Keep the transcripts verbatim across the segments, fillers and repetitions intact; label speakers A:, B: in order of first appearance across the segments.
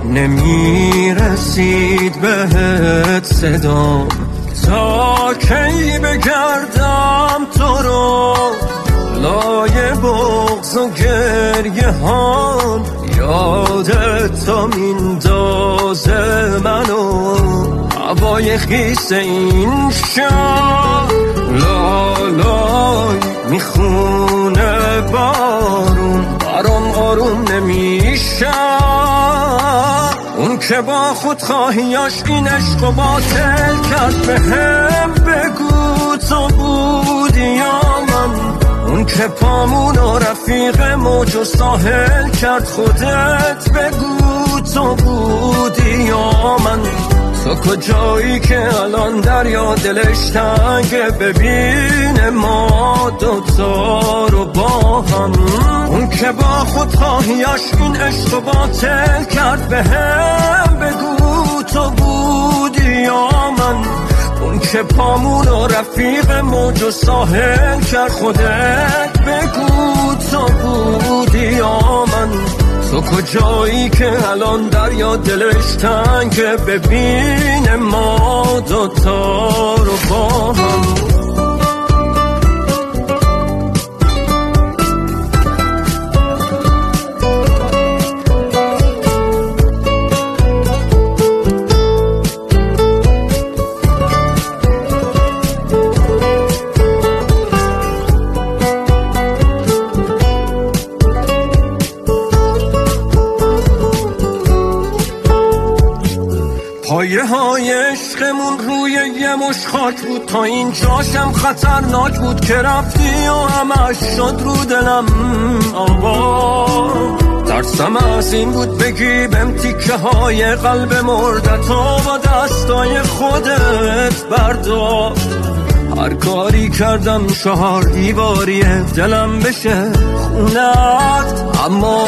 A: نمیرسید بهت صدام، تا کی بگردم تو رو لای بغض و گریه هام. یادت تا میندازه منو هوای خیس این شهر، لالای میخونه بارون برام آروم نمیشه. اون که با خودخواهیاش این عشق و باطل کرد به هم بگو تو بودی یا من. اون که پامون و رفیق موج و ساحل کرد خودت بگو تو بودی یا من. تو کجایی که الان دریا دلش تنگه ببینه ما دوتا رو با هم. اون که با خودخواهیاش این عشق و باطل کرد به هم بگو تو بودی یا من. اون که پامون و رفیق موج و ساحل کرد خودت بگو تو بودی یا من. تو کجایی که الان دریا دلش تنگه ببینه ما دوتا رو با هم. پایه های عشقمون روی یه مش خاک بود، تا این جاشم خطرناک بود که رفتی و همش شد رو دلم آوا. ترسم از این بود بگی بهم تیکه های قلب مردتو با دستای خودت بردار. هر کاری کردم چهار دیواریه دلم بشه خونت اما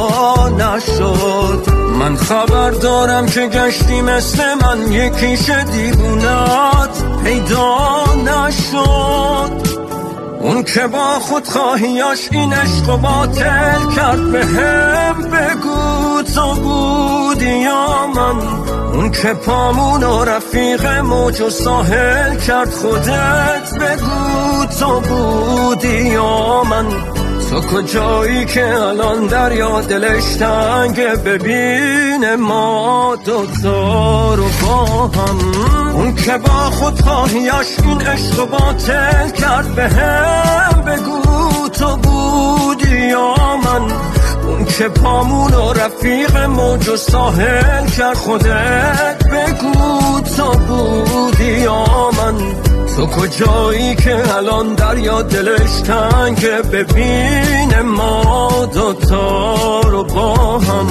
A: نشد. من خبر دارم که گشتی مثل من یکیش دیوونت پیدا نشد. اون که با خودخواهیاش این عشق و باطل کرد به هم بگو تو بودی یا من. اون که پامون و رفیق موج و ساحل کرد خودت بگو تو بودی یا من. تو کجایی که الان دریا دلش تنگه ببینه ما دوتا رو با هم. اون که با خودخواهیاش این عشق و باطل کرد به هم بگو تو بودی یا من. اون که پامون و رفیق موج و ساحل کرد خودت بگو تو بودی یا من. تو کجایی که الان دریا دلش تنگه ببینه ما دوتا رو با هم.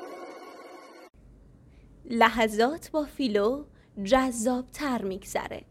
B: لحظات با فیلو جذاب تر میگذره.